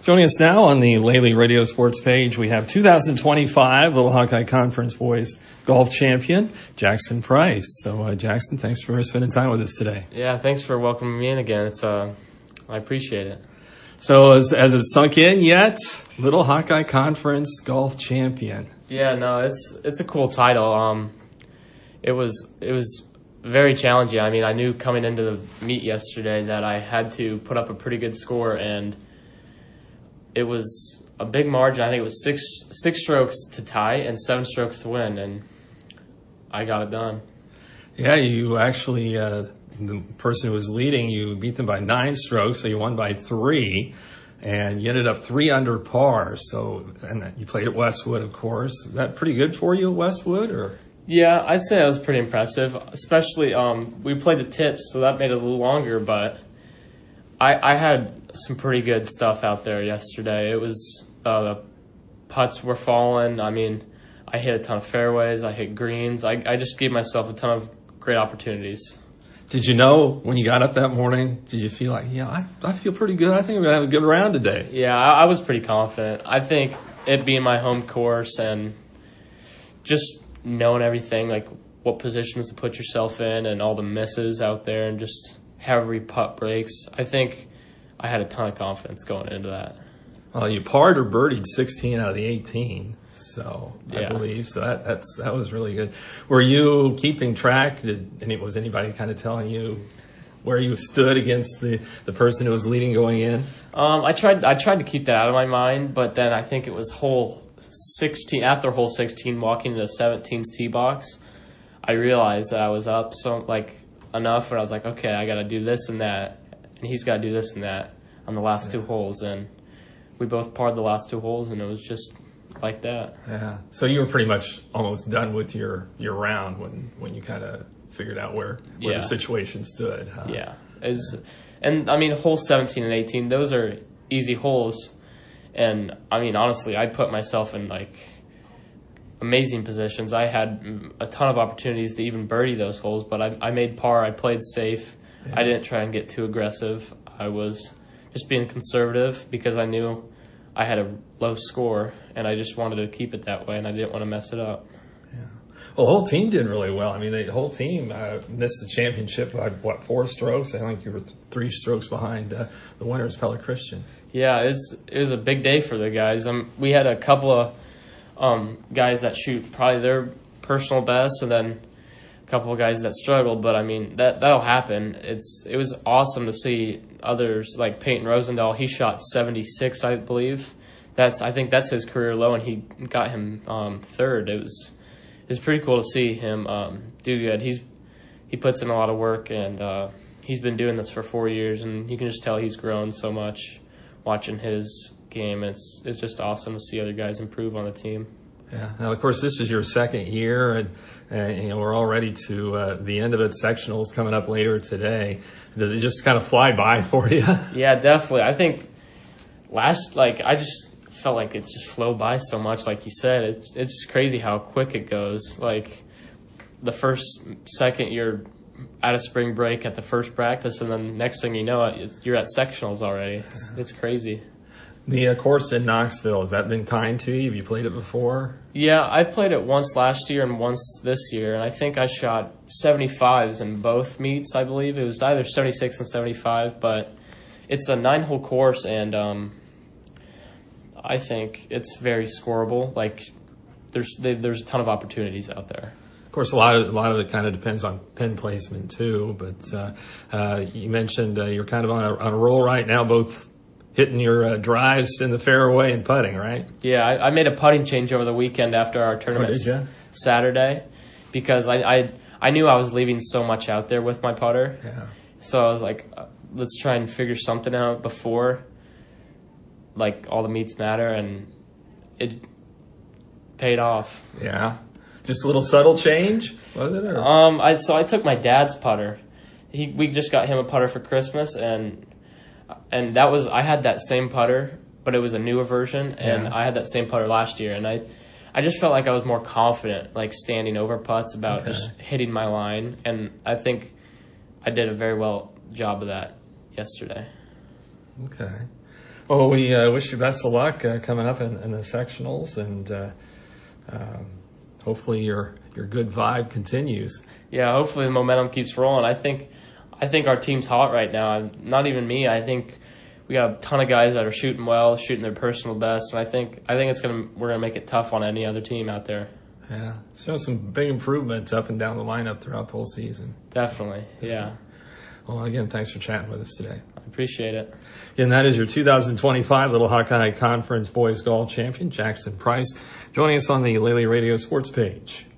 Joining us now on the Lely Radio Sports page, we have 2025 Little Hawkeye Conference Boys Golf Champion, Jackson Price. So, Jackson, thanks for spending time with us today. Yeah, thanks for welcoming me in again. I appreciate it. So, has it sunk in yet? Little Hawkeye Conference Golf Champion. Yeah, no, it's a cool title. It was very challenging. I mean, I knew coming into the meet yesterday that I had to put up a pretty good score, and it was a big margin. I think it was six strokes to tie and 7 strokes to win, and I got it done. Yeah, you actually, the person who was leading, you beat them by 9 strokes, so you won by 3, and you ended up 3 under par. So, and you played at Westwood, of course. Is that pretty good for you at Westwood, or? Yeah, I'd say that was pretty impressive, especially we played the tips, so that made it a little longer, but I had some pretty good stuff out there yesterday. It was the putts were falling. I mean, I hit a ton of fairways. I hit greens. I just gave myself a ton of great opportunities. Did you know when you got up that morning, did you feel like, yeah, I feel pretty good. I think I'm going to have a good round today? Yeah, I was pretty confident. I think it being my home course and just knowing everything, like what positions to put yourself in and all the misses out there and just how every putt breaks, I think I had a ton of confidence going into that. Well, you parred or birdied 16 out of the 18, so yeah. I believe. So that was really good. Were you keeping track? Was anybody kind of telling you where you stood against the person who was leading going in? I tried to keep that out of my mind, but then I think it was hole 16. After hole 16, walking to the 17's tee box, I realized that I was up enough, and I was like, okay, I got to do this and that, and he's got to do this and that on the last 2 holes, and we both parred the last 2 holes, and it was just like that. Yeah. So you were pretty much almost done with your round when you kind of figured out where the situation stood. Huh? Yeah. And I mean, holes 17 and 18, those are easy holes, and I mean, honestly, I put myself in amazing positions. I had a ton of opportunities to even birdie those holes, but I made par. I played safe. Yeah. I didn't try and get too aggressive. I was just being conservative because I knew I had a low score, and I just wanted to keep it that way, and I didn't want to mess it up. Yeah. Well, the whole team did really well. I mean, the whole team missed the championship by, 4 strokes? I think you were 3 strokes behind the winners, Pella Christian. Yeah, it was a big day for the guys. We had a couple of guys that shoot probably their personal best, and then a couple of guys that struggled. But I mean, that'll happen. It was awesome to see others like Peyton Rosendahl. He shot 76, I believe. I think that's his career low, and he got him 3rd. It was pretty cool to see him do good. He puts in a lot of work, and he's been doing this for 4 years, and you can just tell he's grown so much watching his game. It's just awesome to see other guys improve on the team. Yeah. Now, of course, this is your 2nd year, and we're already to the end of it. Sectionals coming up later today. Does it just kind of fly by for you? Yeah, definitely. I think I just felt like it just flowed by so much. Like you said, it's just crazy how quick it goes. Like the second you're at a spring break at the first practice, and then next thing you know, you're at sectionals already. It's crazy. The course in Knoxville, has that been kind to you? Have you played it before? Yeah, I played it once last year and once this year, and I think I shot 75s in both meets, I believe. It was either 76 and 75, but it's a 9-hole course, and I think it's very scoreable. Like, there's a ton of opportunities out there. Of course, a lot of it kind of depends on pin placement too. But you mentioned you're kind of on a roll right now, both hitting your drives in the fairway and putting, right? Yeah, I made a putting change over the weekend after our tournament Saturday, because I knew I was leaving so much out there with my putter. Yeah. So I was like, let's try and figure something out before, all the meets matter, and it paid off. Yeah. Just a little subtle change, was it? Or? So I took my dad's putter. We just got him a putter for Christmas, and that was, I had that same putter, but it was a newer version, and I had that same putter last year, and I just felt like I was more confident, standing over putts about just hitting my line, and I think I did a very well job of that yesterday. Okay. Well, we wish you best of luck coming up in the sectionals, and hopefully your good vibe continues. Yeah, hopefully the momentum keeps rolling. I think our team's hot right now. Not even me. I think we got a ton of guys that are shooting well, shooting their personal best, and I think we're gonna make it tough on any other team out there. Yeah, so some big improvements up and down the lineup throughout the whole season. Definitely, yeah. Well, again, thanks for chatting with us today. I appreciate it. And that is your 2025 Little Hawkeye Conference Boys Golf Champion, Jackson Price, joining us on the Lely Radio Sports page.